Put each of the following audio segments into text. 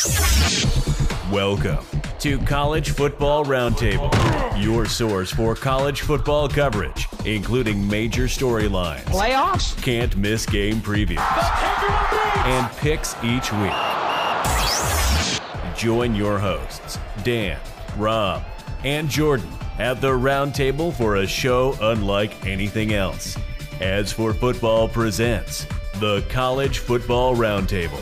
Welcome to College Football Roundtable, your source for college football coverage, including major storylines, playoffs, can't miss game previews, and picks each week. Join your hosts, Dan, Rob, and Jordan at the Roundtable for a show unlike anything else. As for Football presents the College Football Roundtable.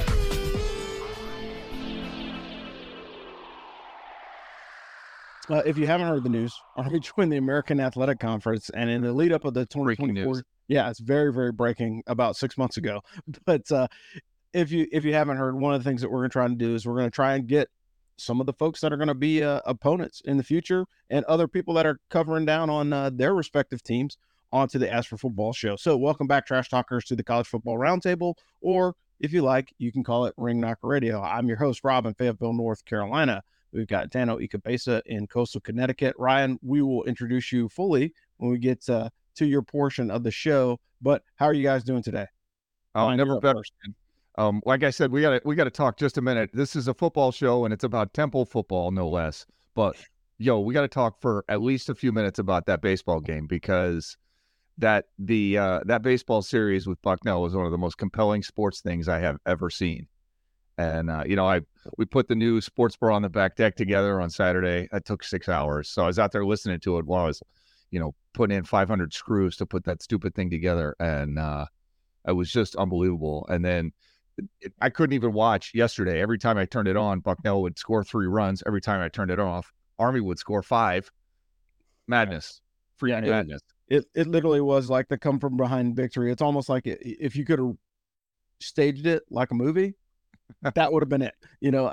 If you haven't heard the news, Army joined the American Athletic Conference, and in the lead up of the 2024, it's very, very breaking about 6 months ago. But if you haven't heard, one of the things that we're going to try to do is we're going to try and get some of the folks that are going to be opponents in the future and other people that are covering down on their respective teams onto the As for Football show. So welcome back, Trash Talkers, to the College Football Roundtable, or if you like, you can call it Ring Knocker Radio. I'm your host, Rob, in Fayetteville, North Carolina. We've got Dano Ikebesa in coastal Connecticut. Ryan, we will introduce you fully when we get to your portion of the show. But how are you guys doing today? Oh, never better. Like I said, we got to talk just a minute. This is a football show, and it's about Temple football, no less. But we got to talk for at least a few minutes about that baseball game, because that baseball series with Bucknell was one of the most compelling sports things I have ever seen. And, we put the new sports bar on the back deck together on Saturday. That took 6 hours. So I was out there listening to it while I was, putting in 500 screws to put that stupid thing together. And it was just unbelievable. And then I couldn't even watch yesterday. Every time I turned it on, Bucknell would score 3 runs. Every time I turned it off, Army would score 5. Madness. Madness. It literally was like the come from behind victory. It's almost like if you could have staged it like a movie, that would have been it.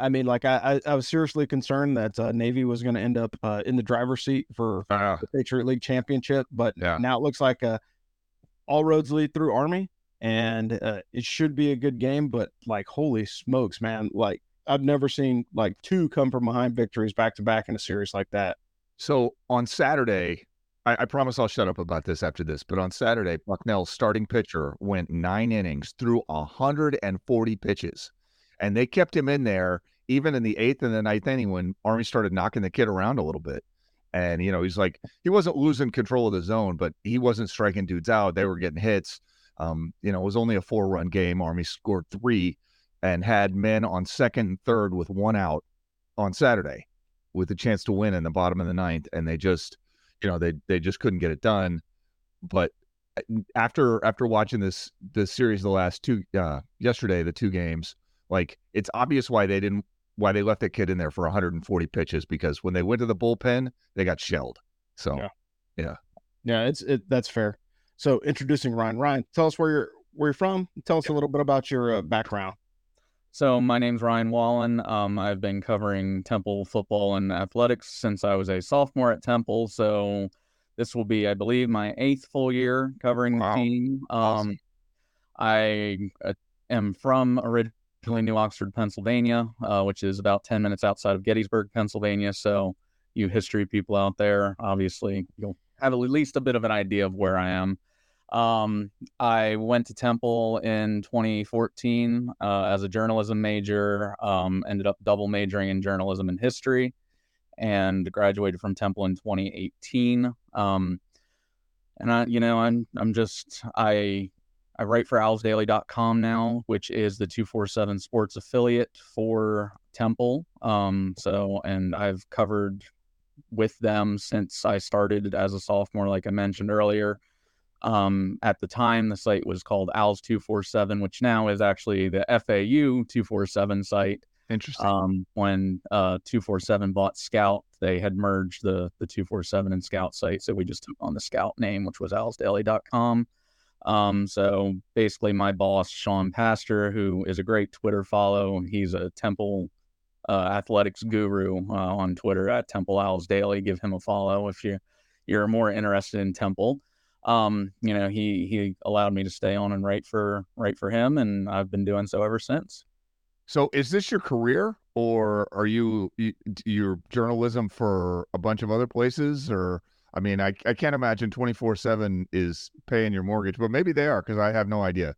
I was seriously concerned that Navy was going to end up in the driver's seat for the Patriot League championship. But now it looks like all roads lead through Army, and it should be a good game. But holy smokes, man. I've never seen 2 come from behind victories back to back in a series like that. So on Saturday, I promise I'll shut up about this after this, but on Saturday, Bucknell's starting pitcher went 9 innings, threw 140 pitches. And they kept him in there even in the 8th and the 9th inning when Army started knocking the kid around a little bit. And, he's he wasn't losing control of the zone, but he wasn't striking dudes out. They were getting hits. It was only a 4-run game. Army scored 3 and had men on second and third with 1 out on Saturday with a chance to win in the bottom of the 9th. And they just, they just couldn't get it done. But after watching this series, the last 2, yesterday, the 2 games, it's obvious why they left that kid in there for 140 pitches, because when they went to the bullpen, they got shelled. So, yeah, that's fair. So introducing Ryan. Ryan, tell us where you're from. Tell us a little bit about your background. So my name's Ryan Wallen. I've been covering Temple football and athletics since I was a sophomore at Temple. So this will be, I believe, my 8th full year covering the team. Awesome. I am from originally New Oxford, Pennsylvania, which is about 10 minutes outside of Gettysburg, Pennsylvania. So you history people out there, obviously, you'll have at least a bit of an idea of where I am. I went to Temple in 2014 as a journalism major, ended up double majoring in journalism and history, and graduated from Temple in 2018. I write for owlsdaily.com now, which is the 247 sports affiliate for Temple. And I've covered with them since I started as a sophomore, like I mentioned earlier. At the time, the site was called Owls 247, which now is actually the FAU 247 site. Interesting. When 247 bought Scout, they had merged the 247 and Scout site. So we just took on the Scout name, which was owlsdaily.com. So basically my boss, Sean Pastor, who is a great Twitter follow, he's a Temple athletics guru on Twitter at Temple Owls Daily. Give him a follow if you're more interested in Temple. He allowed me to stay on and write for him, and I've been doing so ever since. So is this your career, or are you're journalism for a bunch of other places? Or I can't imagine 24/7 is paying your mortgage, but maybe they are, because I have no idea.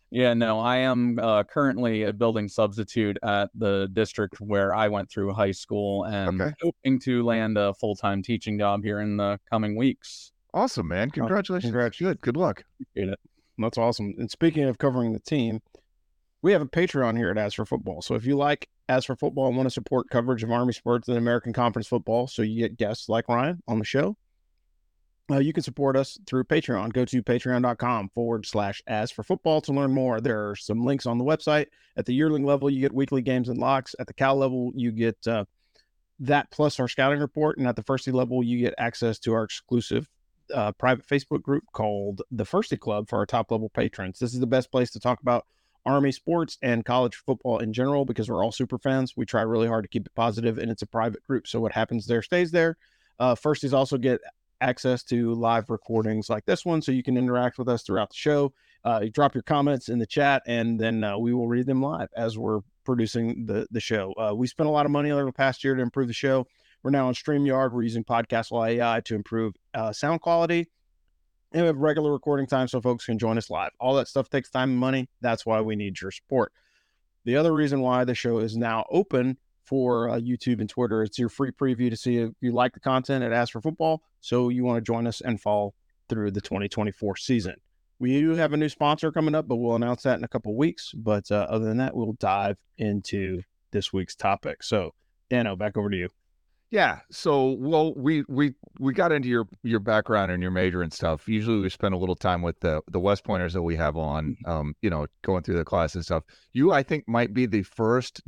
Yeah, no, I am currently a building substitute at the district where I went through high school and Okay. hoping to land a full-time teaching job here in the coming weeks. Awesome, man. Congratulations. Good luck. Appreciate it. That's awesome. And speaking of covering the team, we have a Patreon here at As for Football. So if you like As for Football and want to support coverage of Army sports and American Conference football, so you get guests like Ryan on the show, you can support us through Patreon. Go to patreon.com/As for Football to learn more. There are some links on the website. At the yearling level, you get weekly games and locks. At the Cal level, you get that plus our scouting report. And at the Firsty level, you get access to our exclusive private Facebook group called the Firsty Club for our top level patrons. This is the best place to talk about Army sports and college football in general because we're all super fans. We try really hard to keep it positive, and it's a private group. So what happens there stays there. Firsties also get access to live recordings like this one, so you can interact with us throughout the show. You drop your comments in the chat, and then we will read them live as we're producing the show. We spent a lot of money over the past year to improve the show. We're now on StreamYard. We're using Podcastful AI to improve sound quality. And we have regular recording time so folks can join us live. All that stuff takes time and money. That's why we need your support. The other reason why the show is now open for YouTube and Twitter, it's your free preview to see if you like the content at As for Football, so you want to join us and follow through the 2024 season. We do have a new sponsor coming up, but we'll announce that in a couple of weeks. But other than that, we'll dive into this week's topic. So, Dano, back over to you. Yeah. So, well, we got into your background and your major and stuff. Usually we spend a little time with the West Pointers that we have on, going through the class and stuff. You, I think, might be the first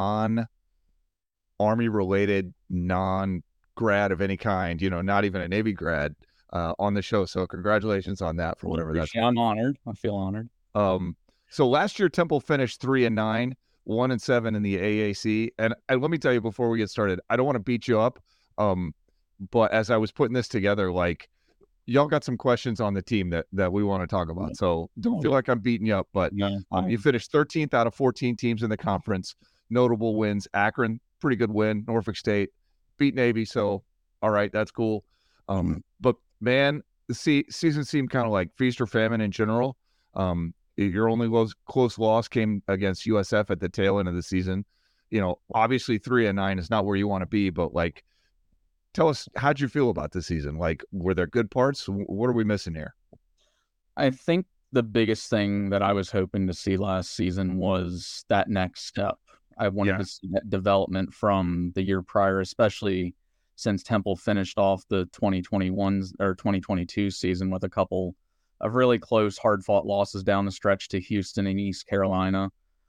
non-Army related, non-grad of any kind, not even a Navy grad on the show. So congratulations on that for whatever that's. I'm honored. I feel honored. So last year Temple finished 3-9. 1-7 in the AAC. And let me tell you before we get started, I don't want to beat you up. But as I was putting this together, like, y'all got some questions on the team that we want to talk about. So don't feel like I'm beating you up, but you finished 13th out of 14 teams in the conference. Notable wins: Akron, pretty good win. Norfolk State beat Navy. So, all right, that's cool. But man, the season seemed kind of like feast or famine in general. Your only close loss came against USF at the tail end of the season. Obviously 3-9 is not where you want to be, but like, tell us, how'd you feel about this season? Like, were there good parts? What are we missing here? I think the biggest thing that I was hoping to see last season was that next step. I wanted to see that development from the year prior, especially since Temple finished off the 2021 or 2022 season with a couple of really close, hard-fought losses down the stretch to Houston and East Carolina.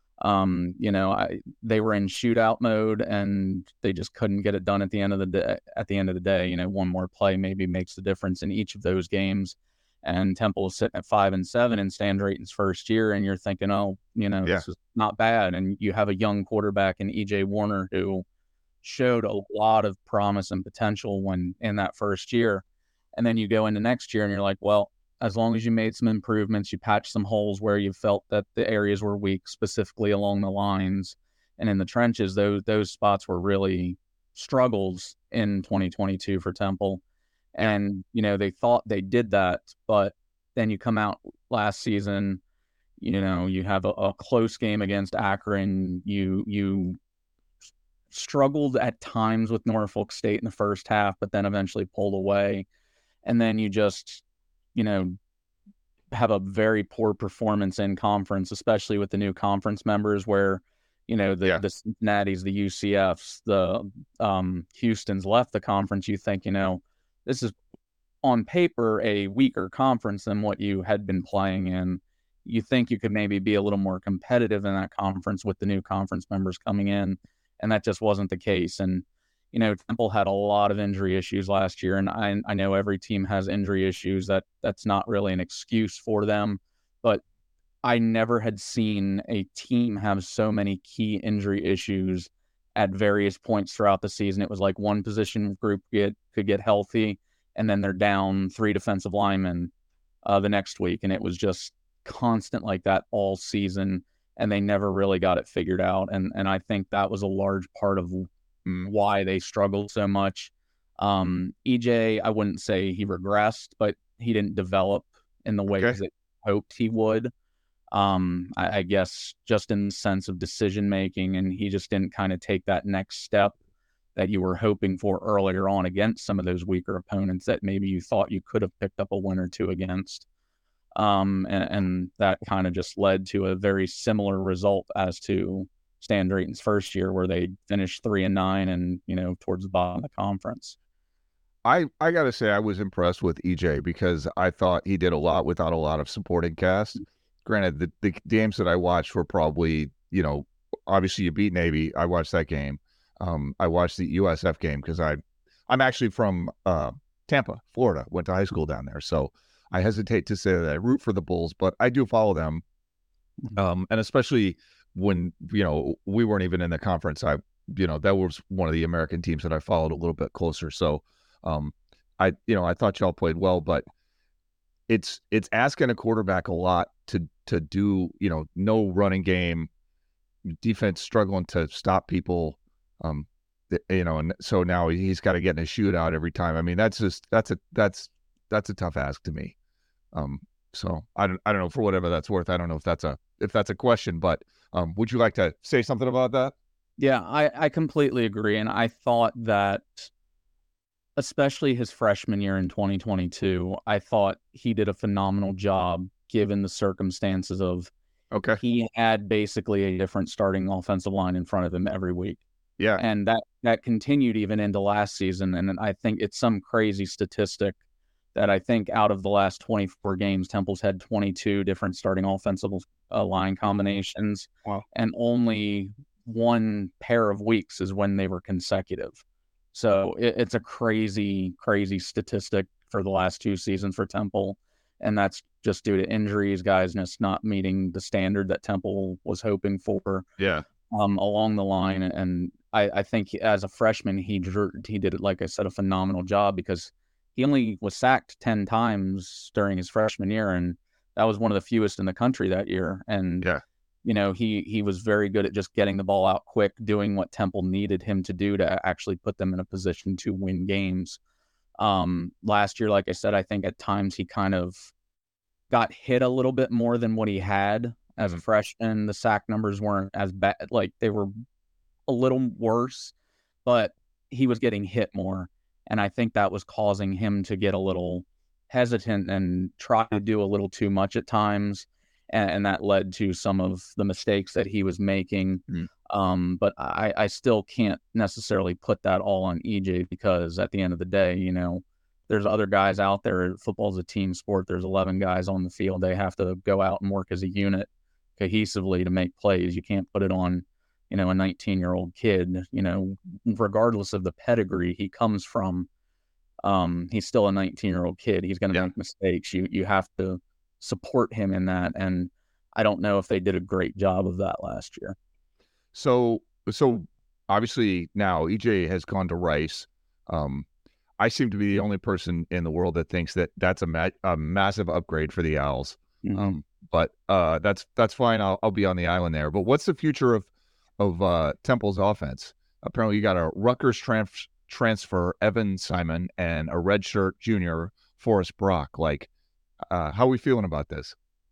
They were in shootout mode and they just couldn't get it done at the end of the day. One more play maybe makes the difference in each of those games. And Temple is sitting at 5-7 in Stan Drayton's first year, and you're thinking, this is not bad. And you have a young quarterback in EJ Warner who showed a lot of promise and potential when in that first year. And then you go into next year and you're like, well, as long as you made some improvements, you patched some holes where you felt that the areas were weak, specifically along the lines and in the trenches, those spots were really struggles in 2022 for Temple. And, they thought they did that, but then you come out last season, you have a close game against Akron. You struggled at times with Norfolk State in the first half, but then eventually pulled away. And then you just, have a very poor performance in conference, especially with the new conference members where, the Cincinnatis, the UCFs, the Houstons left the conference. You think, this is on paper a weaker conference than what you had been playing in. You think you could maybe be a little more competitive in that conference with the new conference members coming in, and that just wasn't the case. And Temple had a lot of injury issues last year, and I know every team has injury issues. That's not really an excuse for them, but I never had seen a team have so many key injury issues at various points throughout the season. It was like one position group could get healthy, and then they're down 3 defensive linemen the next week, and it was just constant like that all season, and they never really got it figured out. And I think that was a large part of why they struggled so much. EJ, I wouldn't say he regressed, but he didn't develop in the way that I hoped he would. I guess just in the sense of decision making, and he just didn't kind of take that next step that you were hoping for earlier on against some of those weaker opponents that maybe you thought you could have picked up a win or two against. And that kind of just led to a very similar result as to Stan Drayton's first year, where they finished 3-9 and, towards the bottom of the conference. I got to say, I was impressed with EJ because I thought he did a lot without a lot of supporting cast. Granted, the games that I watched were probably, obviously you beat Navy. I watched that game. I watched the USF game because I'm actually from Tampa, Florida. Went to high school down there. So I hesitate to say that I root for the Bulls, but I do follow them. And especially when, we weren't even in the conference, that was one of the American teams that I followed a little bit closer. So I thought y'all played well, but it's asking a quarterback a lot to do, no running game, defense struggling to stop people, and so now he's got to get in a shootout every time. I mean, that's a tough ask to me. So I don't know, for whatever that's worth. I don't know if that's a question, but would you like to say something about that? Yeah, I completely agree. And I thought that, especially his freshman year in 2022, I thought he did a phenomenal job given the circumstances of he had basically a different starting offensive line in front of him every week. Yeah. And that continued even into last season. And I think it's some crazy statistic that I think out of the last 24 games, Temple's had 22 different starting offensive line combinations. Wow. And only one pair of weeks is when they were consecutive. So it's a crazy, crazy statistic for the last two seasons for Temple. And that's just due to injuries, guys just not meeting the standard that Temple was hoping for. Yeah. Along the line. And I think as a freshman, he did, like I said, a phenomenal job because he only was sacked 10 times during his freshman year. And that was one of the fewest in the country that year. And, he was very good at just getting the ball out quick, doing what Temple needed him to do to actually put them in a position to win games. Last year, like I said, I think at times he kind of got hit a little bit more than what he had as a freshman. The sack numbers weren't as bad, like they were a little worse, but he was getting hit more. And I think that was causing him to get a little hesitant and try to do a little too much at times. And that led to some of the mistakes that he was making. But I still can't necessarily put that all on EJ because at the end of the day, there's other guys out there. Football's a team sport. There's 11 guys on the field. They have to go out and work as a unit cohesively to make plays. You can't put it on, a 19-year-old kid, regardless of the pedigree he comes from. He's still a 19-year-old kid. He's going to make mistakes. You have to support him in that. And I don't know if they did a great job of that last year. So obviously now EJ has gone to Rice. I seem to be the only person in the world that thinks that that's a massive upgrade for the Owls. Mm-hmm. But that's fine. I'll be on the island there. But what's the future of Temple's offense? Apparently you got a Rutgers transfer, Evan Simon, and a redshirt junior, Forrest Brock. How are we feeling about this?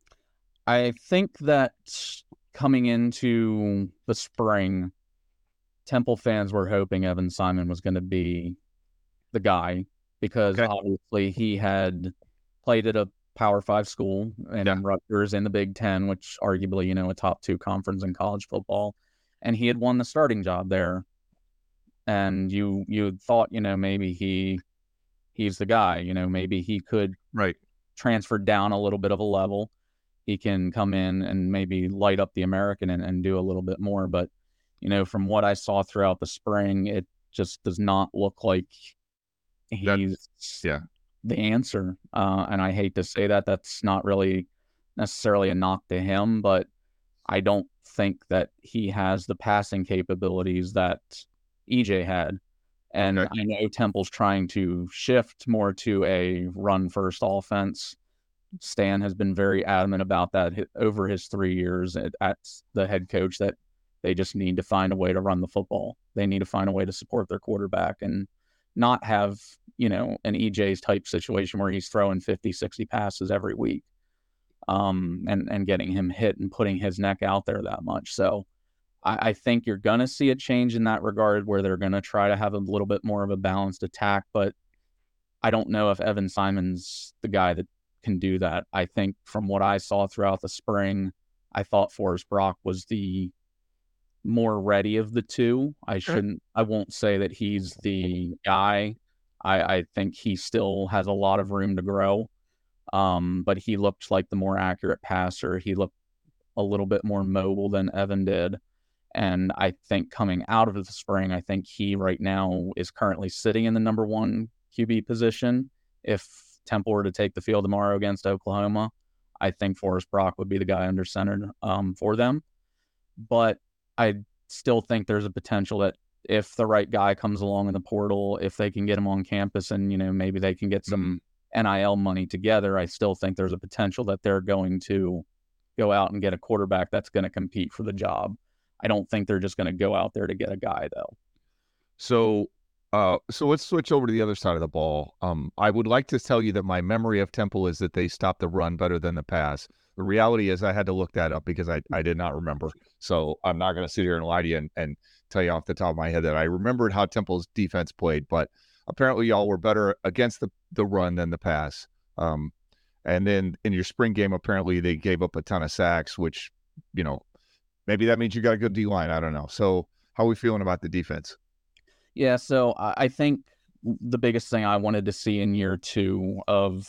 I think that coming into the spring, Temple fans were hoping Evan Simon was going to be the guy because obviously he had played at a Power 5 school and Rutgers in the Big Ten, which arguably, a top 2 conference in college football. And he had won the starting job there. And you thought, maybe he's the guy, maybe he could transfer down a little bit of a level. He can come in and maybe light up the American and do a little bit more. But, from what I saw throughout the spring, it just does not look like he's the answer. And I hate to say that. That's not really necessarily a knock to him, but I don't think that he has the passing capabilities that EJ had. And I know Temple's trying to shift more to a run-first offense. Stan has been very adamant about that over his 3 years at the head coach, that they just need to find a way to run the football. They need to find a way to support their quarterback and not have, an EJ's type situation where he's throwing 50, 60 passes every week. and getting him hit and putting his neck out there that much. So I think you're going to see a change in that regard where they're going to try to have a little bit more of a balanced attack, but I don't know if Evan Simon's the guy that can do that. I think from what I saw throughout the spring, I thought Forrest Brock was the more ready of the two. I won't say that he's the guy. I think he still has a lot of room to grow. But he looked like the more accurate passer. He looked a little bit more mobile than Evan did. And I think coming out of the spring, I think he right now is currently sitting in the number 1 QB position. If Temple were to take the field tomorrow against Oklahoma, I think Forrest Brock would be the guy under center for them. But I still think there's a potential that if the right guy comes along in the portal, if they can get him on campus and, maybe they can get some NIL money together, I still think there's a potential that they're going to go out and get a quarterback that's going to compete for the job. I don't think they're just going to go out there to get a guy, though. So let's switch over to the other side of the ball. I would like to tell you that my memory of Temple is that they stopped the run better than the pass. The reality is I had to look that up because I did not remember. So I'm not going to sit here and lie to you and tell you off the top of my head that I remembered how Temple's defense played, but apparently y'all were better against the run than the pass. And then in your spring game, apparently they gave up a ton of sacks, which, maybe that means you got a good D-line. I don't know. So how are we feeling about the defense? Yeah, so I think the biggest thing I wanted to see in year 2 of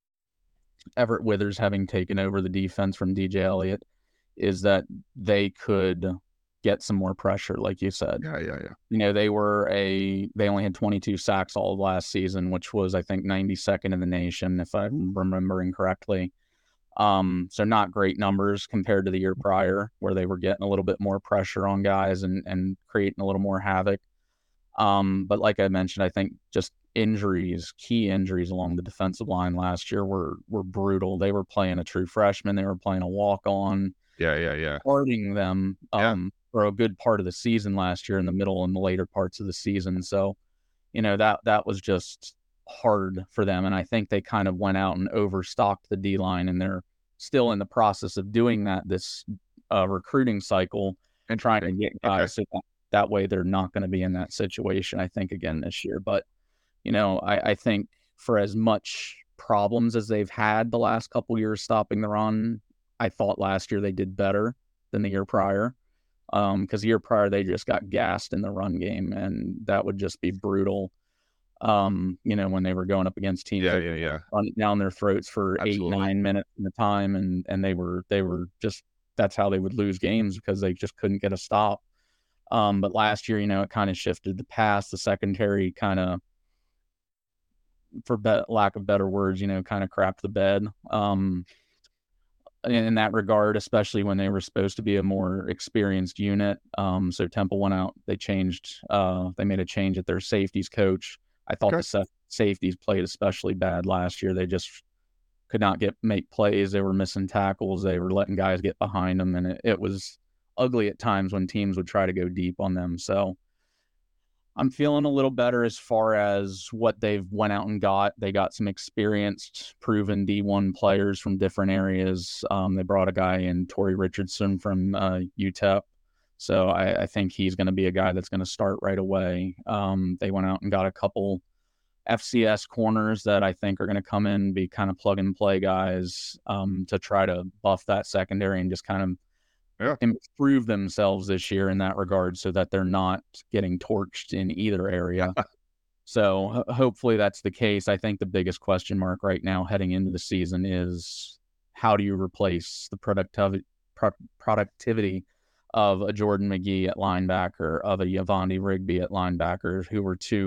Everett Withers having taken over the defense from DJ Elliott is that they could get some more pressure, like you said. Yeah. They only had 22 sacks all of last season, which was, I think, 92nd in the nation, if I'm remembering correctly. So not great numbers compared to the year prior, where they were getting a little bit more pressure on guys and creating a little more havoc. But like I mentioned, I think just key injuries along the defensive line last year were brutal. They were playing a true freshman. They were playing a walk-on. Yeah. Hurting them for a good part of the season last year in the middle and the later parts of the season. So, that was just hard for them. And I think they kind of went out and overstocked the D-line, and they're still in the process of doing that this recruiting cycle and trying to get guys so that way they're not going to be in that situation, I think, again this year. But, I think for as much problems as they've had the last couple years stopping the run, I thought last year they did better than the year prior. Because the year prior, they just got gassed in the run game, and that would just be brutal. When they were going up against teams running down their throats for Absolutely. 8-9 minutes at a time, and they were just, that's how they would lose games because they just couldn't get a stop. But last year, it kind of shifted the pass. The secondary kind of, for lack of better words, kind of crapped the bed. In that regard, especially when they were supposed to be a more experienced unit. So Temple went out, they made a change at their safeties coach. I thought the safeties played especially bad last year. They just could not make plays. They were missing tackles. They were letting guys get behind them. And it was ugly at times when teams would try to go deep on them. So I'm feeling a little better as far as what they've went out and got. They got some experienced, proven D1 players from different areas. They brought a guy in, Torrey Richardson from UTEP. So I think he's going to be a guy that's going to start right away. They went out and got a couple FCS corners that I think are going to come in and be kind of plug and play guys to try to buff that secondary and just kind of improve themselves this year in that regard so that they're not getting torched in either area. So hopefully that's the case. I think the biggest question mark right now heading into the season is how do you replace the productivity of a Jordan McGee at linebacker, of a Yavonde Rigby at linebacker, who were two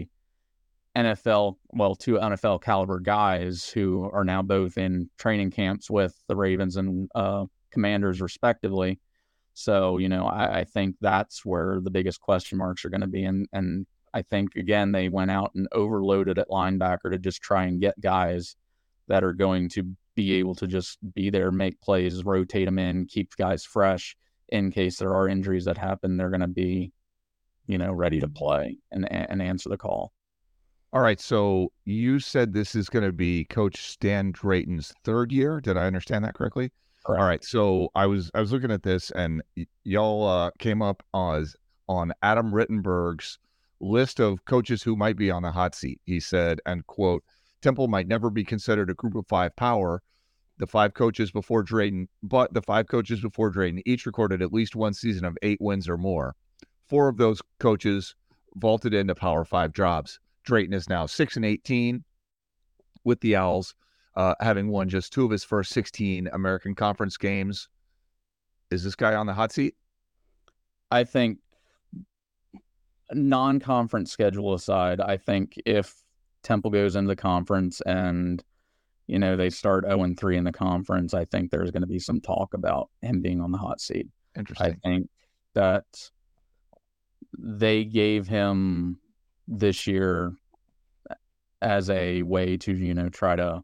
NFL caliber guys who are now both in training camps with the Ravens and Commanders respectively. So, I think that's where the biggest question marks are going to be. And I think, again, they went out and overloaded at linebacker to just try and get guys that are going to be able to just be there, make plays, rotate them in, keep guys fresh in case there are injuries that happen. They're going to be, ready to play and answer the call. All right, so you said this is going to be Coach Stan Drayton's third year. Did I understand that correctly? Correct. All right, so I was looking at this, and y'all came up on Adam Rittenberg's list of coaches who might be on the hot seat. He said, and quote, Temple might never be considered a group of five power. The five coaches before Drayton each recorded at least one season of 8 wins or more. 4 of those coaches vaulted into Power 5 jobs. Drayton is now 6-18 with the Owls, having won just 2 of his first 16 American Conference games. Is this guy on the hot seat? I think, non-conference schedule aside, I think if Temple goes into the conference and they start 0-3 in the conference, I think there's going to be some talk about him being on the hot seat. Interesting. I think that they gave him this year as a way to, try to,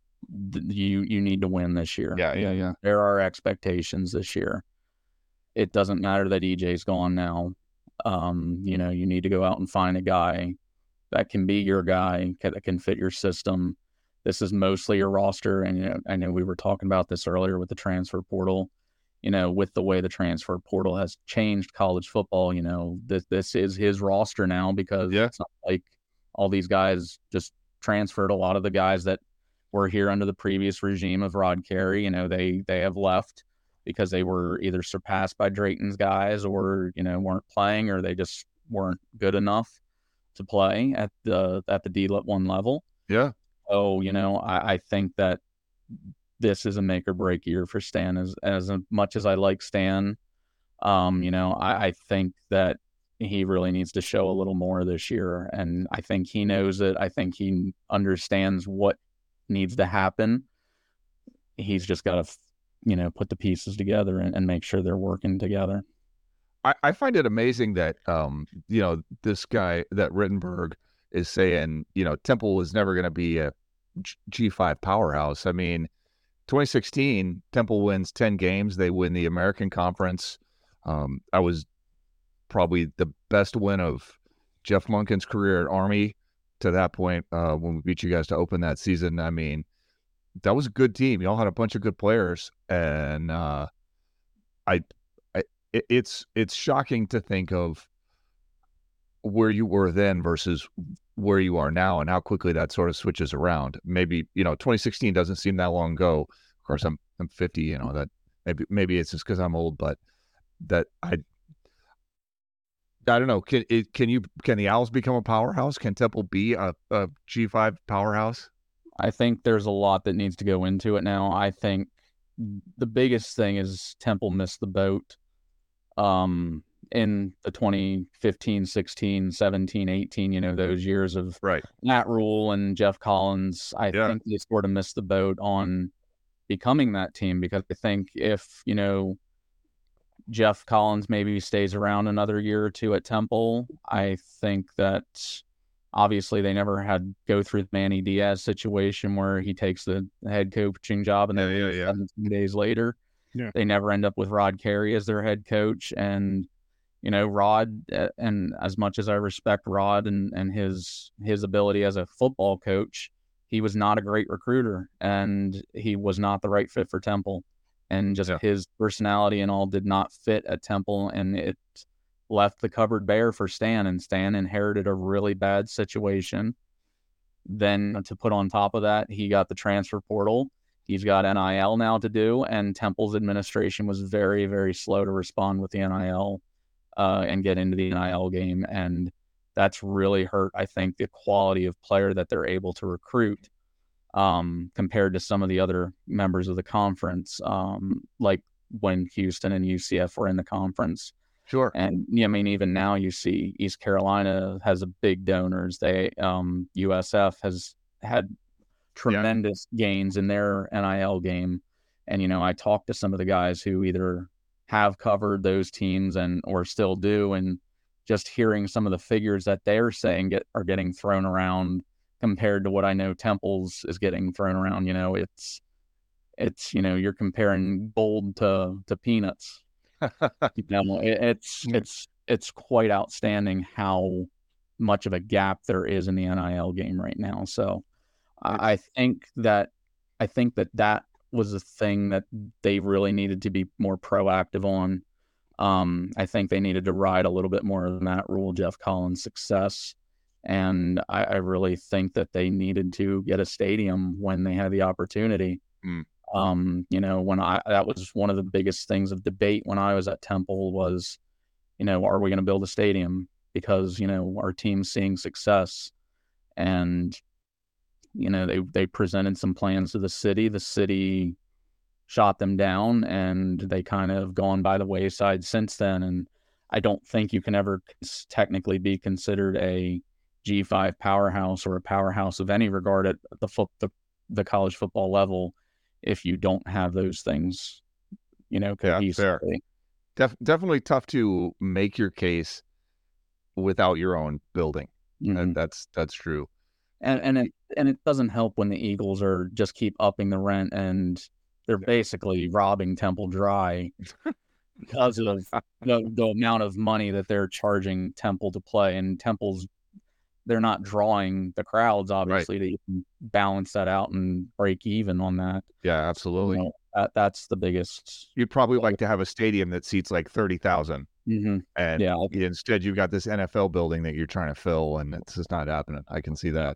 you need to win this year. Yeah. There are expectations this year. It doesn't matter that EJ's gone now. You need to go out and find a guy that can be your guy, that can fit your system. This is mostly your roster. And, I know we were talking about this earlier with the transfer portal, with the way the transfer portal has changed college football, this is his roster now, because it's not like all these guys just transferred. A lot of the guys that were here under the previous regime of Rod Carey, they have left because they were either surpassed by Drayton's guys, or, weren't playing, or they just weren't good enough to play at the D1 level. Yeah. So, I think that this is a make or break year for Stan. As much as I like Stan, I think that he really needs to show a little more this year. And I think he knows it. I think he understands what needs to happen. He's just got to, put the pieces together and make sure they're working together. I find it amazing that, this guy, that Rittenberg, is saying, Temple is never going to be a G5 powerhouse. I mean, 2016, Temple wins 10 games. They win the American Conference. I was probably the best win of Jeff Monken's career at Army to that point, when we beat you guys to open that season. I mean, that was a good team. Y'all had a bunch of good players, and it's shocking to think of where you were then versus where you are now, and how quickly that sort of switches around. Maybe 2016 doesn't seem that long ago. Of course, I'm 50. That maybe it's just because I'm old, but that I don't know. Can the Owls become a powerhouse? Can Temple be a G5 powerhouse? I think there's a lot that needs to go into it now. I think the biggest thing is Temple missed the boat in the 2015, 16, 17, 18, those years of Matt Rule and Jeff Collins. I think they sort of missed the boat on becoming that team, because I think if, Jeff Collins maybe stays around another year or two at Temple, I think that obviously they never had go through the Manny Diaz situation where he takes the head coaching job and then 17 days later, they never end up with Rod Carey as their head coach. And, Rod, and as much as I respect Rod and his ability as a football coach, he was not a great recruiter, and he was not the right fit for Temple. And just his personality and all did not fit at Temple, and it left the cupboard bare for Stan, and Stan inherited a really bad situation. Then to put on top of that, he got the transfer portal. He's got NIL now to do, and Temple's administration was very, very slow to respond with the NIL and get into the NIL game. And that's really hurt, I think, the quality of player that they're able to recruit compared to some of the other members of the conference, like when Houston and UCF were in the conference. Sure. And even now you see East Carolina has a big donors. USF has had tremendous gains in their NIL game. And, I talked to some of the guys who either have covered those teams or still do, and just hearing some of the figures that they're saying are getting thrown around compared to what I know Temple's is getting thrown around. It's you're comparing gold to peanuts. It's quite outstanding how much of a gap there is in the NIL game right now. So I think that that was a thing that they really needed to be more proactive on. I think they needed to ride a little bit more than that rule Jeff Collins' success. And I really think that they needed to get a stadium when they had the opportunity. That was one of the biggest things of debate when I was at Temple was, are we going to build a stadium? Because, our team's seeing success. And, they presented some plans to the city. The city shot them down, and they kind of gone by the wayside since then. And I don't think you can ever technically be considered a G5 powerhouse or a powerhouse of any regard at the college football level if you don't have those things, cohesively. Definitely tough to make your case without your own building. And that's true. And it doesn't help when the Eagles are just keep upping the rent, and they're basically robbing Temple dry because of the amount of money that they're charging Temple to play. And they're not drawing the crowds, obviously, that you can balance that out and break even on that. Yeah, absolutely. That's the biggest. You'd probably like to have a stadium that seats like 30,000. And instead you've got this NFL building that you're trying to fill, and it's just not happening. I can see that.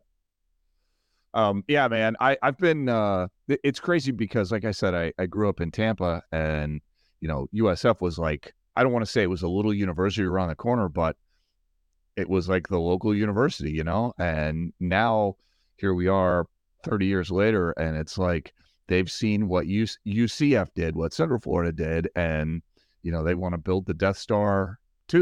Yeah, man, I've been, it's crazy because, like I said, I grew up in Tampa, and, USF was like, I don't want to say it was a little university around the corner, but it was like the local university, and now here we are 30 years later, and it's like they've seen what UCF did, what Central Florida did, and, they want to build the Death Star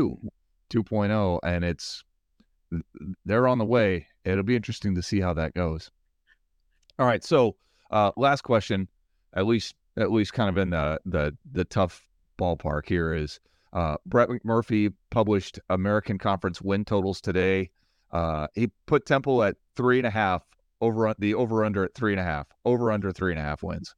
2.0, and they're on the way. It'll be interesting to see how that goes. All right, so last question, at least kind of in the tough ballpark here is Brett McMurphy published American Conference win totals today. He put Temple at 3.5 over-under at 3.5, over-under 3.5 wins.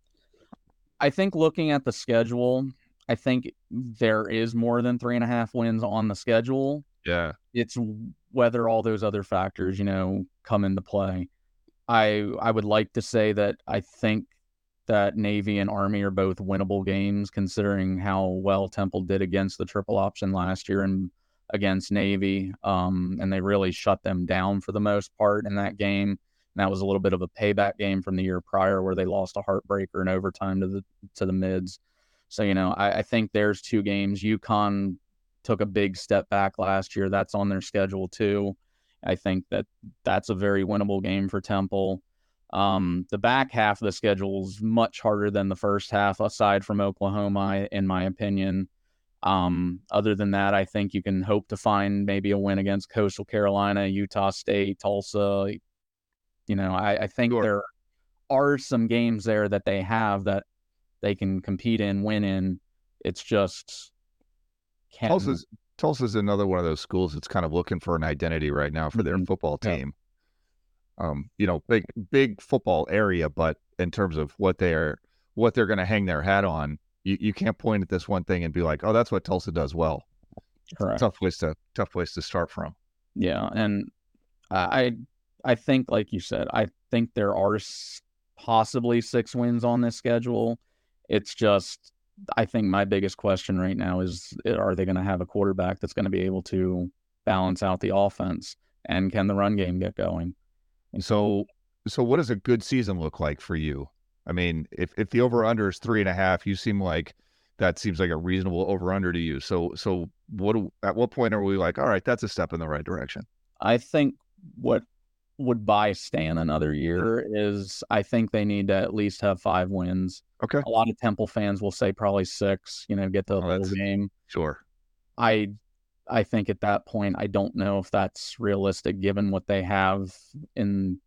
I think looking at the schedule, I think there is more than 3.5 wins on the schedule. Yeah. It's whether all those other factors, come into play. I would like to say that I think that Navy and Army are both winnable games, considering how well Temple did against the triple option last year and against Navy. And they really shut them down for the most part in that game. And that was a little bit of a payback game from the year prior where they lost a heartbreaker in overtime to the Mids. So, I think there's two games. UConn took a big step back last year. That's on their schedule too. I think that's a very winnable game for Temple. The back half of the schedule is much harder than the first half, aside from Oklahoma, in my opinion. Other than that, I think you can hope to find maybe a win against Coastal Carolina, Utah State, Tulsa. I think there are some games there that they have that they can compete in, win in. It's just Tulsa's another one of those schools that's kind of looking for an identity right now for their football team. Big football area, but in terms of what they're going to hang their hat on, you can't point at this one thing and be like, oh, that's what Tulsa does well. Correct. Tough place to start from. Yeah, and I think, like you said, I think there are possibly 6 wins on this schedule. It's just, I think my biggest question right now is, are they going to have a quarterback that's going to be able to balance out the offense, and can the run game get going? And so what does a good season look like for you? I mean, if the over-under is 3.5, you seem like that seems like a reasonable over-under to you. So at what point are we like, all right, that's a step in the right direction? I think what would buy Stan another year is, I think they need to at least have 5 wins. Okay. A lot of Temple fans will say probably 6, get the whole game. Sure. I think at that point, I don't know if that's realistic given what they have in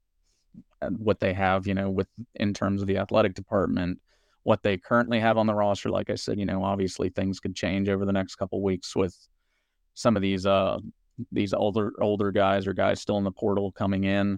terms of the athletic department, what they currently have on the roster. Like I said, obviously things could change over the next couple of weeks with some of these older guys or guys still in the portal coming in.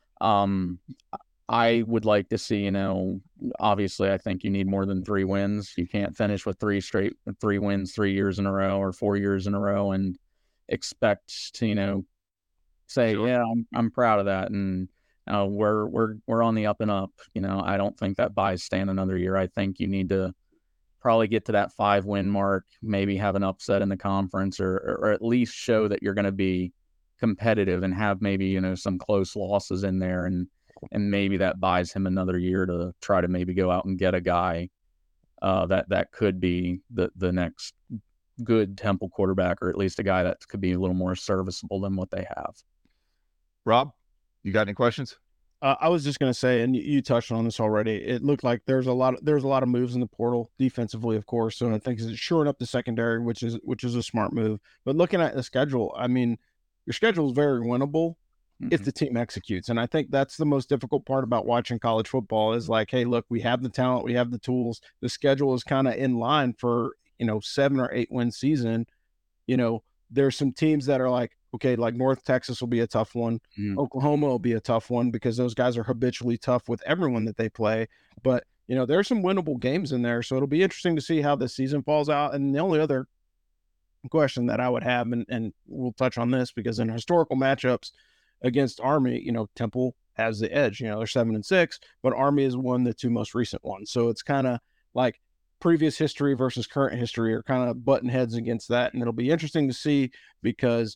I would like to see, obviously I think you need more than 3 wins. You can't finish with 3 wins 3 years in a row or 4 years in a row and expect to, say, Sure. yeah, I'm proud of that, and we're on the up and up. I don't think that buys stand another year. I think you need to probably get to that 5-win mark, maybe have an upset in the conference, or at least show that you're going to be competitive and have maybe some close losses in there, and maybe that buys him another year to try to maybe go out and get a guy that could be the next good Temple quarterback, or at least a guy that could be a little more serviceable than what they have. Rob, you got any questions? I was just going to say, and you touched on this already. It looked like there's a lot of moves in the portal defensively, of course. So I think it's shoring up the secondary, which is a smart move. But looking at the schedule, I mean, your schedule is very winnable if the team executes. And I think that's the most difficult part about watching college football is like, hey, look, we have the talent, we have the tools. The schedule is kind of in line for 7 or 8 win season. There's some teams that are like, okay, like North Texas will be a tough one. Oklahoma will be a tough one because those guys are habitually tough with everyone that they play. But, there's some winnable games in there. So it'll be interesting to see how this season falls out. And the only other question that I would have, and we'll touch on this because in historical matchups against Army, Temple has the edge. They're 7-6, but Army has won the 2 most recent ones. So it's kind of like previous history versus current history are kind of button heads against that. And it'll be interesting to see because,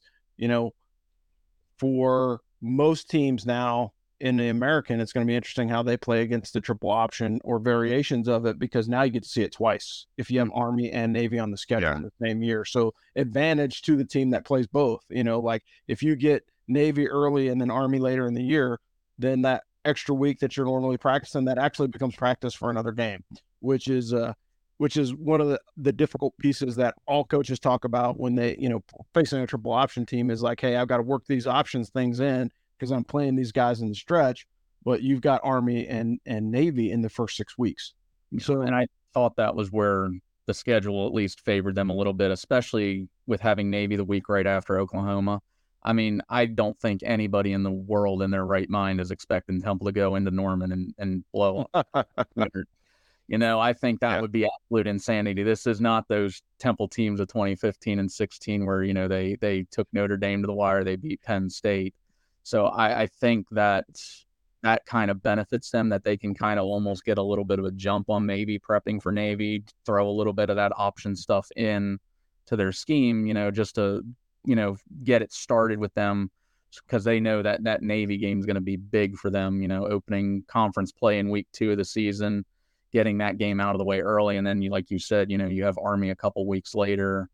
for most teams now in the American, it's going to be interesting how they play against the triple option or variations of it, because now you get to see it twice if you have Army and Navy on the schedule in the same year. So advantage to the team that plays both. Like if you get Navy early and then Army later in the year, then that extra week that you're normally practicing, that actually becomes practice for another game, which is one of the difficult pieces that all coaches talk about when they, facing a triple option team is like, hey, I've got to work these options things in because I'm playing these guys in the stretch, but you've got Army and Navy in the first 6 weeks. So, and I thought that was where the schedule at least favored them a little bit, especially with having Navy the week right after Oklahoma. I mean, I don't think anybody in the world in their right mind is expecting Temple to go into Norman and blow up. I think that would be absolute insanity. This is not those Temple teams of 2015 and 16 where, they took Notre Dame to the wire, they beat Penn State. So I think that kind of benefits them, that they can kind of almost get a little bit of a jump on maybe prepping for Navy, throw a little bit of that option stuff in to their scheme, just to, get it started with them, because they know that Navy game is going to be big for them, opening conference play in week 2 of the season, getting that game out of the way early. And then like you said, you have Army a couple weeks later.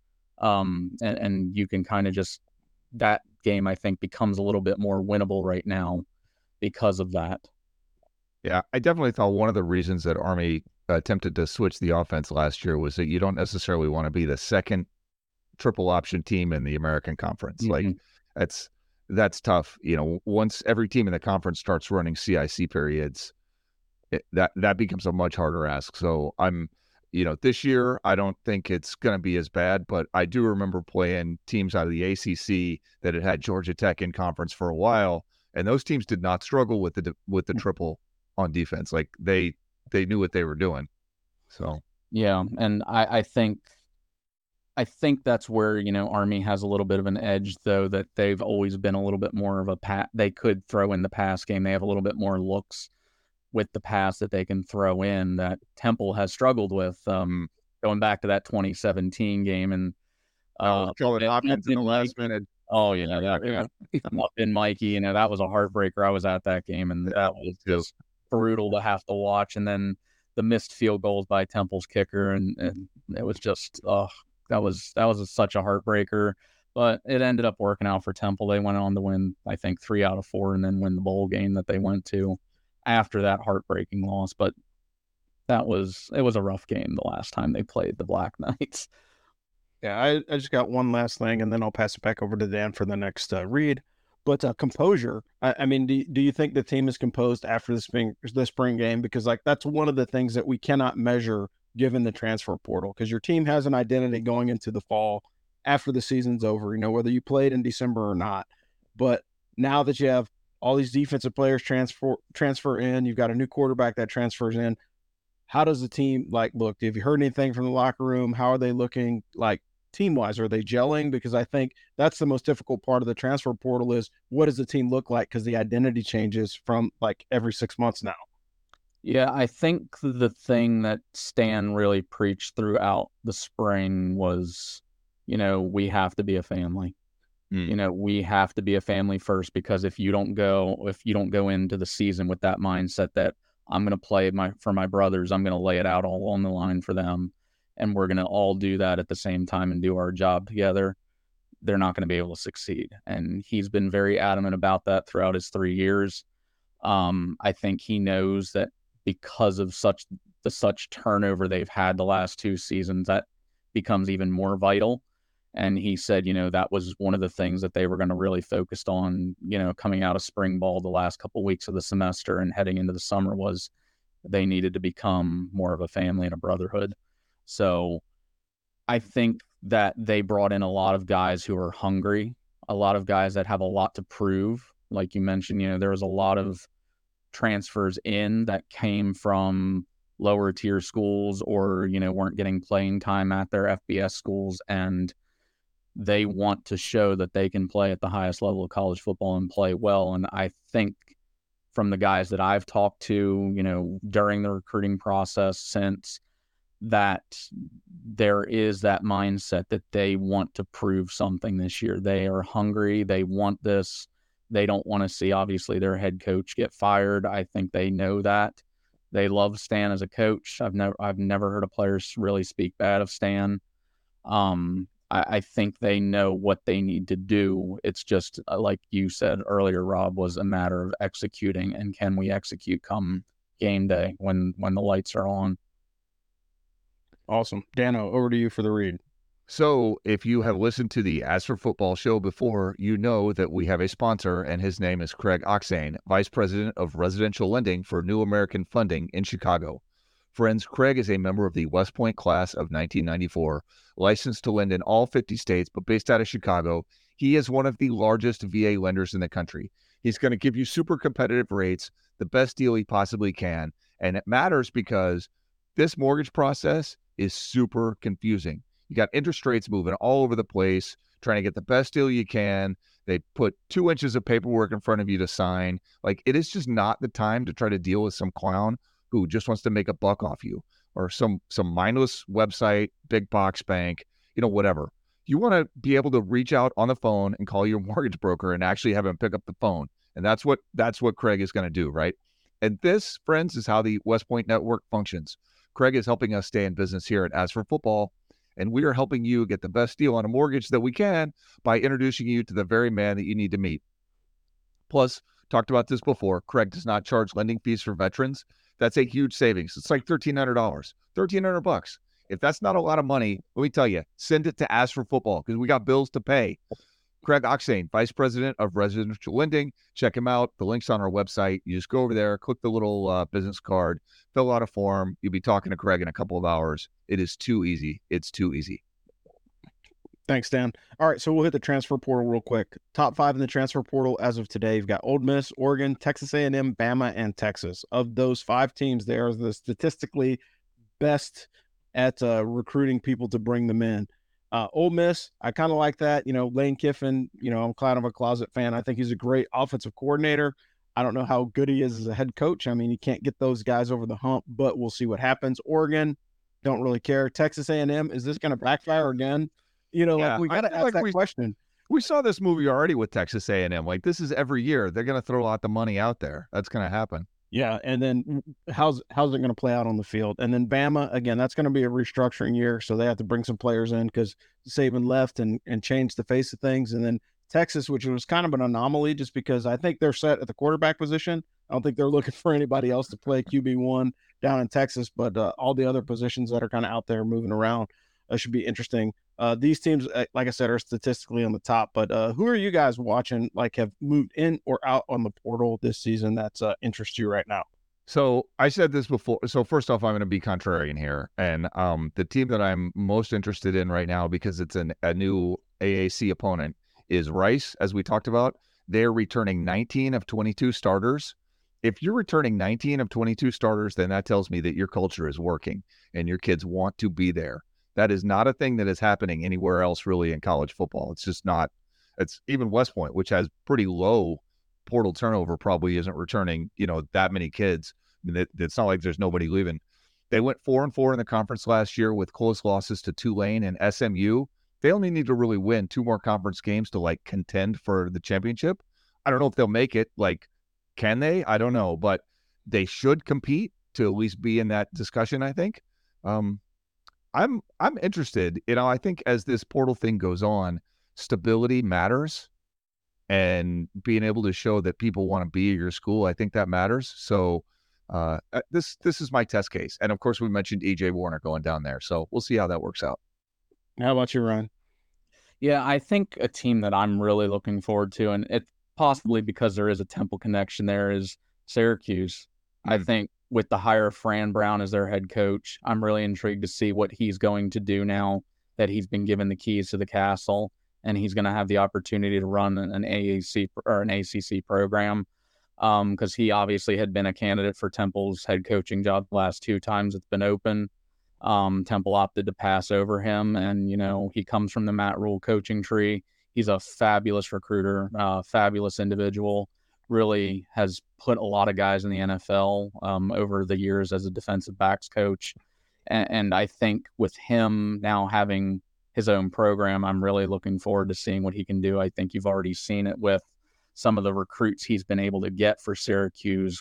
And you can kind of just, that game, I think, becomes a little bit more winnable right now because of that. Yeah, I definitely thought one of the reasons that Army attempted to switch the offense last year was that you don't necessarily want to be the second triple option team in the American Conference. Like that's tough. Once every team in the conference starts running CIC periods, that becomes a much harder ask. So I'm, this year, I don't think it's going to be as bad, but I do remember playing teams out of the ACC that had Georgia Tech in conference for a while, and those teams did not struggle with the triple on defense. Like they knew what they were doing. So yeah, and I think that's where Army has a little bit of an edge, though, that they've always been a little bit more of a they could throw in the pass game. They have a little bit more looks with the pass that they can throw in that Temple has struggled with, going back to that 2017 game. And Hopkins in the last minute. Oh, yeah. Up in Mikey, that was a heartbreaker. I was at that game, and that was just brutal to have to watch. And then the missed field goals by Temple's kicker, and it was just, that was such a heartbreaker. But it ended up working out for Temple. They went on to win, I think, 3 out of 4, and then win the bowl game that they went to after that heartbreaking loss. But it was a rough game the last time they played the Black Knights. Yeah, I just got one last thing, and then I'll pass it back over to Dan for the next read. But composure, I mean, do you think the team is composed after the spring game? Because that's one of the things that we cannot measure given the transfer portal, because your team has an identity going into the fall after the season's over, whether you played in December or not. But now that you have all these defensive players transfer in, you've got a new quarterback that transfers in. How does the team look? Have you heard anything from the locker room? How are they looking team-wise? Are they gelling? Because I think that's the most difficult part of the transfer portal is what does the team look like? Because the identity changes from like every 6 months now. Yeah, I think the thing that Stan really preached throughout the spring was, we have to be a family. We have to be a family first, because if you don't go into the season with that mindset that I'm going to play for my brothers, I'm going to lay it out all on the line for them, and we're going to all do that at the same time and do our job together, they're not going to be able to succeed. And he's been very adamant about that throughout his 3 years. I think he knows that because of such turnover they've had the last 2 seasons, that becomes even more vital. And he said, that was one of the things that they were going to really focus on, coming out of spring ball the last couple of weeks of the semester and heading into the summer, was they needed to become more of a family and a brotherhood. So I think that they brought in a lot of guys who are hungry, a lot of guys that have a lot to prove. Like you mentioned, there was a lot of transfers in that came from lower tier schools or, weren't getting playing time at their FBS schools, and they want to show that they can play at the highest level of college football and play well. And I think from the guys that I've talked to, during the recruiting process, since that there is that mindset that they want to prove something this year. They are hungry. They want this. They don't want to see, obviously, their head coach get fired. I think they know that. They love Stan as a coach. I've never heard a player really speak bad of Stan. I think they know what they need to do. It's just, like you said earlier, Rob, was a matter of executing, and can we execute come game day when the lights are on? Awesome. Dano, over to you for the read. So if you have listened to the As for Football show before, you know that we have a sponsor, and his name is Craig Oxane, Vice President of Residential Lending for New American Funding in Chicago. Friends, Craig is a member of the West Point class of 1994, licensed to lend in all 50 states, but based out of Chicago. He is one of the largest VA lenders in the country. He's going to give you super competitive rates, the best deal he possibly can. And it matters because this mortgage process is super confusing. You got interest rates moving all over the place, trying to get the best deal you can. They put 2 inches of paperwork in front of you to sign. Like, it is just not the time to try to deal with some clown who just wants to make a buck off you, or some mindless website, big box bank, whatever. You want to be able to reach out on the phone and call your mortgage broker and actually have him pick up the phone. And that's what Craig is going to do, right? And this, friends, is how the West Point Network functions. Craig is helping us stay in business here at As for Football, and we are helping you get the best deal on a mortgage that we can by introducing you to the very man that you need to meet. Plus, talked about this before, Craig does not charge lending fees for veterans. That's a huge savings. It's like $1,300, $1,300. If that's not a lot of money, let me tell you, send it to As for Football, because we got bills to pay. Craig Oxane, Vice President of Residential Lending. Check him out. The link's on our website. You just go over there, click the little business card, fill out a form. You'll be talking to Craig in a couple of hours. It is too easy. It's too easy. Thanks, Dan. All right, so we'll hit the transfer portal real quick. Top 5 in the transfer portal as of today. You've got Ole Miss, Oregon, Texas A&M, Bama, and Texas. Of those 5 teams, they are the statistically best at recruiting people to bring them in. Ole Miss, I kind of like that. Lane Kiffin, I'm kind of a closet fan. I think he's a great offensive coordinator. I don't know how good he is as a head coach. I mean, you can't get those guys over the hump, but we'll see what happens. Oregon, don't really care. Texas A&M, is this going to backfire again? We got to ask that question. We saw this movie already with Texas A&M. Like, this is every year. They're going to throw a lot of money out there. That's going to happen. Yeah, and then how's it going to play out on the field? And then Bama, again, that's going to be a restructuring year, so they have to bring some players in because Saban left and changed the face of things. And then Texas, which was kind of an anomaly just because I think they're set at the quarterback position. I don't think they're looking for anybody else to play QB1 down in Texas, but all the other positions that are kind of out there moving around should be interesting. These teams, like I said, are statistically on the top, but who are you guys watching, like have moved in or out on the portal this season that's interests you right now? So I said this before. So first off, I'm going to be contrarian here. And the team that I'm most interested in right now, because it's a new AAC opponent, is Rice, as we talked about. They're returning 19 of 22 starters. If you're returning 19 of 22 starters, then that tells me that your culture is working and your kids want to be there. That is not a thing that is happening anywhere else really in college football. It's just not. It's even West Point, which has pretty low portal turnover, probably isn't returning, that many kids. I mean, it's not like there's nobody leaving. They went 4-4 in the conference last year with close losses to Tulane and SMU. They only need to really win 2 more conference games to like contend for the championship. I don't know if they'll make it. Like, can they? I don't know, but they should compete to at least be in that discussion, I think. I'm interested. I think as this portal thing goes on, stability matters, and being able to show that people want to be at your school, I think that matters. So this is my test case. And of course, we mentioned EJ Warner going down there. So we'll see how that works out. How about you, Ryan? Yeah, I think a team that I'm really looking forward to, and it possibly because there is a Temple connection there, is Syracuse. I think with the hire of Fran Brown as their head coach, I'm really intrigued to see what he's going to do now that he's been given the keys to the castle, and he's going to have the opportunity to run an AAC or an ACC program, because he obviously had been a candidate for Temple's head coaching job the last 2 times it's been open. Temple opted to pass over him, and he comes from the Matt Rule coaching tree. He's a fabulous recruiter, fabulous individual. Really has put a lot of guys in the NFL over the years as a defensive backs coach, and I think with him now having his own program, I'm really looking forward to seeing what he can do. I think you've already seen it with some of the recruits he's been able to get for Syracuse,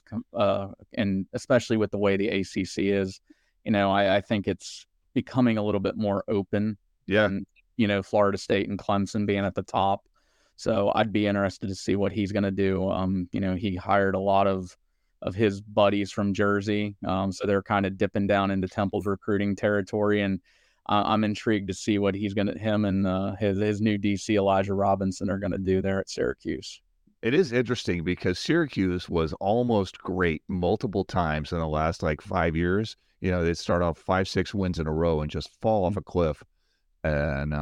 and especially with the way the ACC is. I think it's becoming a little bit more open. Yeah. And, Florida State and Clemson being at the top. So I'd be interested to see what he's going to do. He hired a lot of his buddies from Jersey. So they're kind of dipping down into Temple's recruiting territory. And I'm intrigued to see what him and his new DC, Elijah Robinson, are going to do there at Syracuse. It is interesting because Syracuse was almost great multiple times in the last 5 years. They'd start off 5-6 wins in a row and just fall off a cliff. And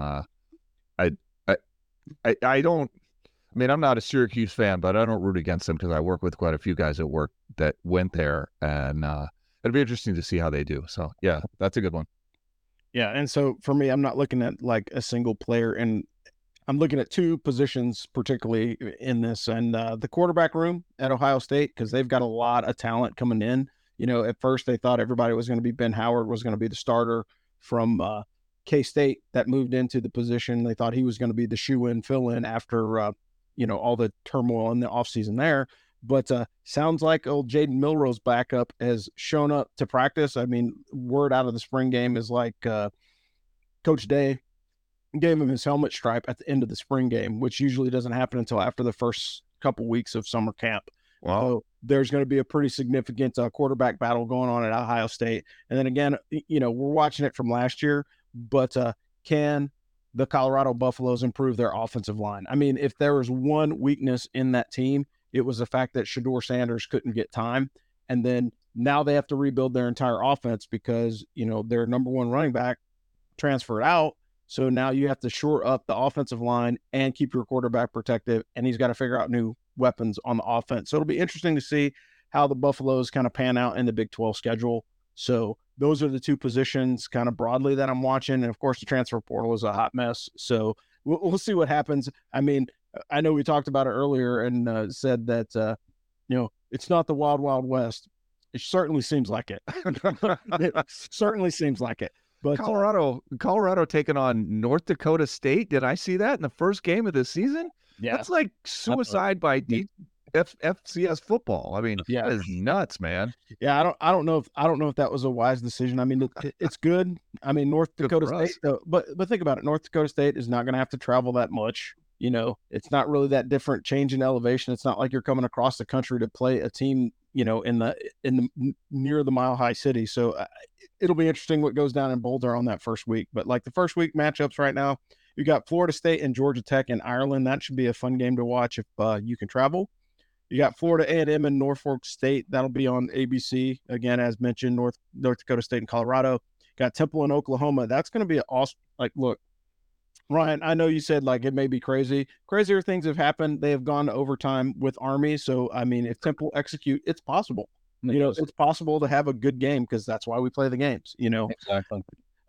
I don't. I mean, I'm not a Syracuse fan, but I don't root against them because I work with quite a few guys at work that went there, and it'll be interesting to see how they do. So yeah, that's a good one. Yeah, and so for me, I'm not looking at a single player, and I'm looking at 2 positions particularly in this, and the quarterback room at Ohio State, because they've got a lot of talent coming in. At first they thought everybody was going to be Ben Howard was going to be the starter from K-State that moved into the position. They thought he was going to be the shoe-in, fill-in after, all the turmoil in the offseason there. But sounds like old Jaden Milroe's backup has shown up to practice. I mean, word out of the spring game is Coach Day gave him his helmet stripe at the end of the spring game, which usually doesn't happen until after the first couple weeks of summer camp. Wow. So there's going to be a pretty significant quarterback battle going on at Ohio State. And then again, we're watching it from last year, but can the Colorado Buffaloes improve their offensive line? I mean, if there was one weakness in that team, it was the fact that Shedeur Sanders couldn't get time. And then now they have to rebuild their entire offense because, their number 1 running back transferred out. So now you have to shore up the offensive line and keep your quarterback protected. And he's got to figure out new weapons on the offense. So it'll be interesting to see how the Buffaloes kind of pan out in the Big 12 schedule. So those are the 2 positions kind of broadly that I'm watching. And of course, the transfer portal is a hot mess. So we'll see what happens. I mean, I know we talked about it earlier and said that, it's not the wild, wild west. It certainly seems like it. It certainly seems like it. But Colorado taking on North Dakota State. Did I see that in the first game of the season? Yeah. That's like suicide by FCS football. I mean, that is nuts, man. Yeah, I don't know if that was a wise decision. I mean, it's good. I mean, North Dakota State, but think about it. North Dakota State is not going to have to travel that much. It's not really that different change in elevation. It's not like you're coming across the country to play a team, in the near the Mile High City. So it'll be interesting what goes down in Boulder on that first week. But the first week matchups right now, you got Florida State and Georgia Tech in Ireland. That should be a fun game to watch if you can travel. You got Florida A&M and Norfolk State. That'll be on ABC. Again, as mentioned, North Dakota State and Colorado. Got Temple and Oklahoma. That's going to be an awesome, look, Ryan, I know you said it may be crazy. Crazier things have happened. They have gone to overtime with Army. So, I mean, if Temple execute, it's possible. It's possible to have a good game because that's why we play the games, Exactly.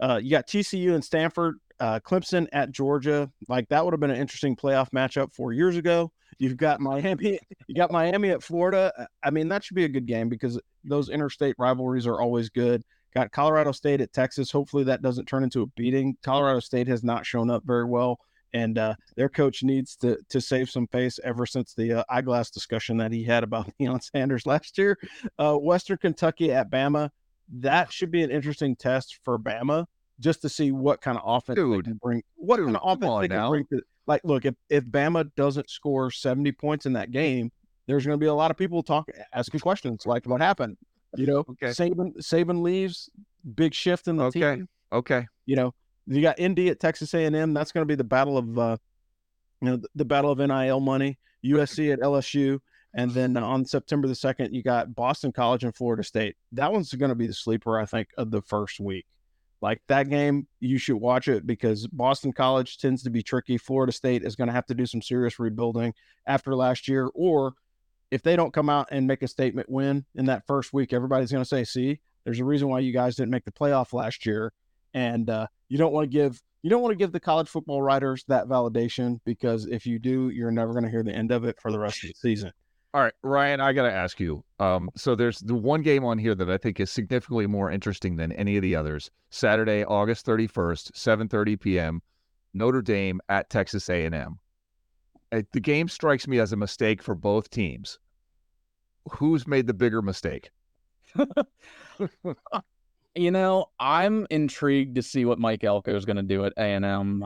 You got TCU and Stanford, Clemson at Georgia. Like that would have been an interesting playoff matchup 4 years ago. You've got Miami. You got Miami at Florida. I mean, that should be a good game because those interstate rivalries are always good. Got Colorado State at Texas. Hopefully that doesn't turn into a beating. Colorado State has not shown up very well, and their coach needs to save some face ever since the eyeglass discussion that he had about Deion Sanders last year. Western Kentucky at Bama. That should be an interesting test for Bama just to see what kind of offense they can bring. What kind of offense they can bring to, like, look, if Bama doesn't score 70 points in that game, there's going to be a lot of people asking questions like what happened. You know, Saban leaves, big shift in the team. Okay. You know, you got Indy at Texas A&M. That's going to be the battle of, the battle of NIL money. USC at LSU. And then on September the 2nd, you got Boston College and Florida State. That one's going to be the sleeper, I think, of the first week. Like that game, you should watch it because Boston College tends to be tricky. Florida State is going to have to do some serious rebuilding after last year. Or if they don't come out and make a statement win in that first week, everybody's going to say, see, there's a reason why you guys didn't make the playoff last year. And you don't want to give the college football writers that validation because if you do, you're never going to hear the end of it for the rest of the season. All right, Ryan, I got to ask you. So there's the one game on here that I think is significantly more interesting than any of the others. Saturday, August 31st, 7:30 p.m., Notre Dame at Texas A&M. The game strikes me as a mistake for both teams. Who's made the bigger mistake? You know, I'm intrigued to see what Mike Elko is going to do at A&M.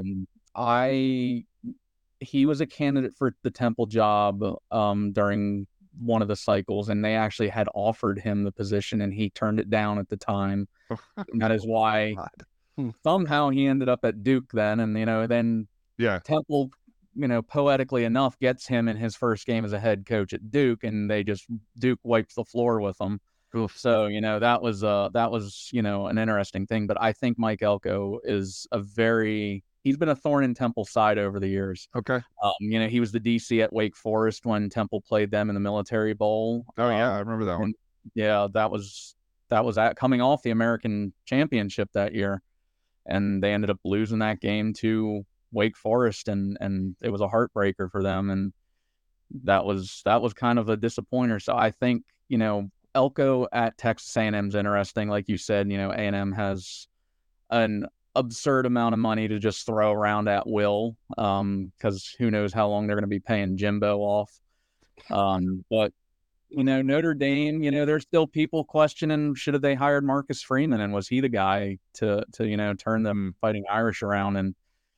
Okay. He was a candidate for the Temple job during one of the cycles, and they actually had offered him the position, and he turned it down at the time. And that is why somehow he ended up at Duke then, and then Temple, poetically enough, gets him in his first game as a head coach at Duke, and Duke wipes the floor with him. Oof. So that was an interesting thing. But I think Mike Elko is he's been a thorn in Temple's side over the years. Okay. He was the DC at Wake Forest when Temple played them in the Military Bowl. Oh yeah, I remember that one. Yeah, that was coming off the American Championship that year, and they ended up losing that game to Wake Forest, and it was a heartbreaker for them, and that was kind of a disappointer. So I think Elko at Texas A&M is interesting. Like you said, A&M has an absurd amount of money to just throw around at will, because who knows how long they're going to be paying Jimbo off. But Notre Dame, there's still people questioning should have they hired Marcus Freeman, and was he the guy to turn them Fighting Irish around? And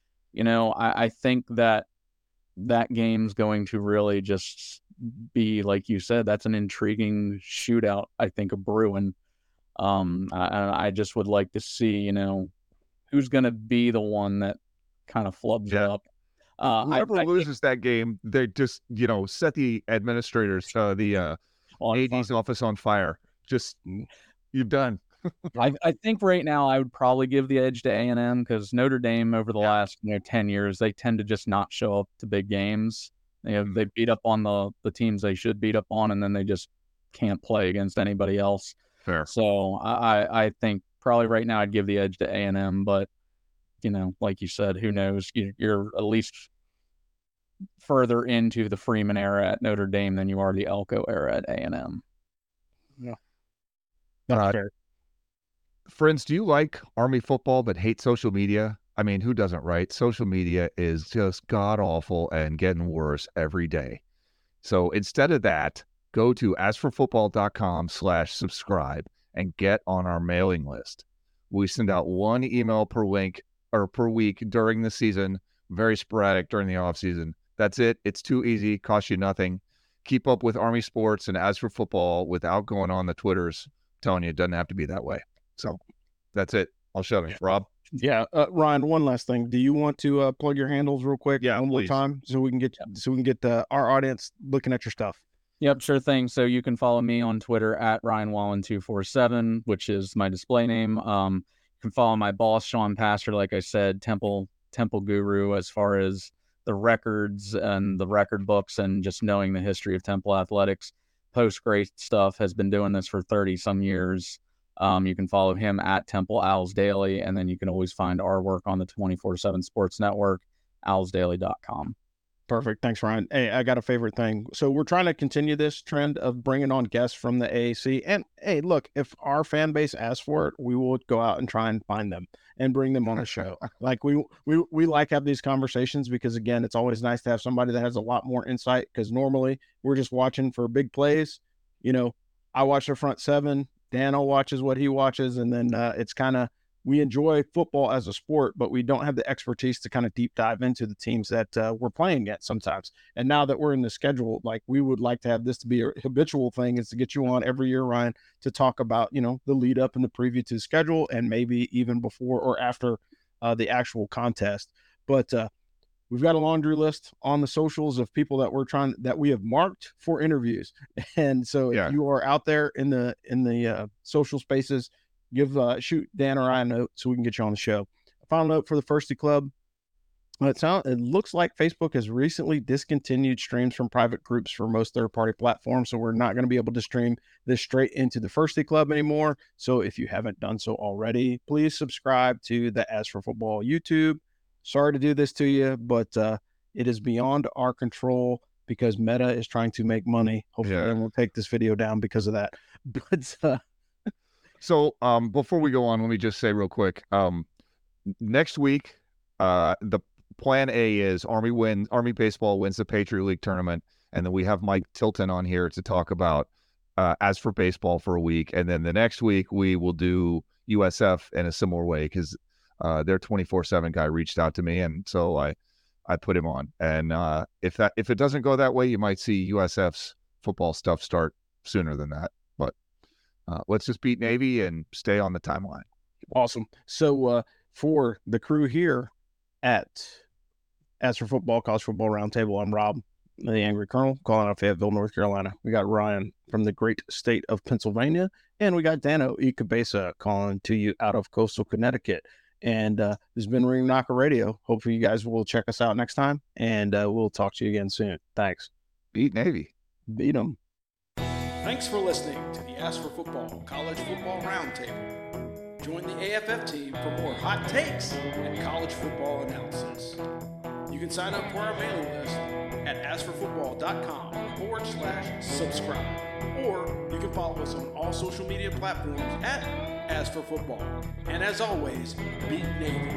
I think that game's going to really just be, like you said, that's an intriguing shootout, I think, of brewing. I just would like to see, who's going to be the one that kind of flubs up. Whoever loses that game, they just, set the administrators, the AD's office on fire. Just, you've done. I think right now I would probably give the edge to A&M because Notre Dame over the last 10 years, they tend to just not show up to big games. They beat up on the teams they should beat up on, and then they just can't play against anybody else. Fair. So I think probably right now I'd give the edge to A&M, but like you said, who knows? You're at least further into the Freeman era at Notre Dame than you are the Elko era at A&M. Yeah, that's fair. Friends, do you like Army football but hate social media? I mean, who doesn't, right? Social media is just god-awful and getting worse every day. So instead of that, go to asforfootball.com/subscribe and get on our mailing list. We send out one email per week during the season, very sporadic during the off season. That's it. It's too easy, costs you nothing. Keep up with Army sports and As for Football without going on the Twitters. I'm telling you, it doesn't have to be that way. So that's it. I'll shut it. Rob? Yeah, Ryan, one last thing. Do you want to plug your handles real quick? Yeah, one more time, so we can get our audience looking at your stuff. Yep, sure thing. So you can follow me on Twitter at RyanWallen247, which is my display name. You can follow my boss, Sean Pastor, like I said, Temple guru as far as the records and the record books and just knowing the history of Temple athletics. Post great stuff, has been doing this for 30 some years. You can follow him at Temple Owls Daily, and then you can always find our work on the 24/7 Sports Network, owlsdaily.com. Perfect. Thanks, Ryan. Hey, I got a favorite thing. So we're trying to continue this trend of bringing on guests from the AAC. And hey, look, if our fan base asks for it, we will go out and try and find them and bring them on a show. Like we like have these conversations because, again, it's always nice to have somebody that has a lot more insight, because normally we're just watching for big plays. You know, I watch the front seven, Dano watches what he watches, and then it's kind of, we enjoy football as a sport, but we don't have the expertise to kind of deep dive into the teams that we're playing against sometimes. And now that we're in the schedule, like, we would like to have this to be a habitual thing, is to get you on every year, Ryan, to talk about, you know, the lead up and the preview to the schedule, and maybe even before or after the actual contest. But we've got a laundry list on the socials of people that we have marked for interviews. And so if you are out there in the social spaces, shoot Dan or I a note so we can get you on the show. A final note for the Firsty Club. It looks like Facebook has recently discontinued streams from private groups for most third-party platforms, so we're not going to be able to stream this straight into the Firsty Club anymore. So if you haven't done so already, please subscribe to the As for Football YouTube. Sorry to do this to you, but it is beyond our control because Meta is trying to make money. Hopefully they won't take this video down because of that. But So before we go on, let me just say real quick, next week, the plan A is Army baseball wins the Patriot League tournament. And then we have Mike Tilton on here to talk about As for Baseball for a week. And then the next week we will do USF in a similar way, because their 24/7 guy reached out to me. And so I put him on. And if it doesn't go that way, you might see USF's football stuff start sooner than that. But let's just beat Navy and stay on the timeline. Awesome. So for the crew here at As for Football, College Football Roundtable, I'm Rob, the Angry Colonel, calling out of Fayetteville, North Carolina. We got Ryan from the great state of Pennsylvania, and we got Dano Ikebesa calling to you out of coastal Connecticut. And this has been Ring Knocker Radio. Hopefully you guys will check us out next time, and we'll talk to you again soon. Thanks. Beat Navy. Beat them. Thanks for listening to the As for Football College Football Roundtable. Join the AFF team for more hot takes and college football analysis. You can sign up for our mailing list at asforfootball.com/subscribe. Or you can follow us on all social media platforms at As for Football. And as always, beat Navy.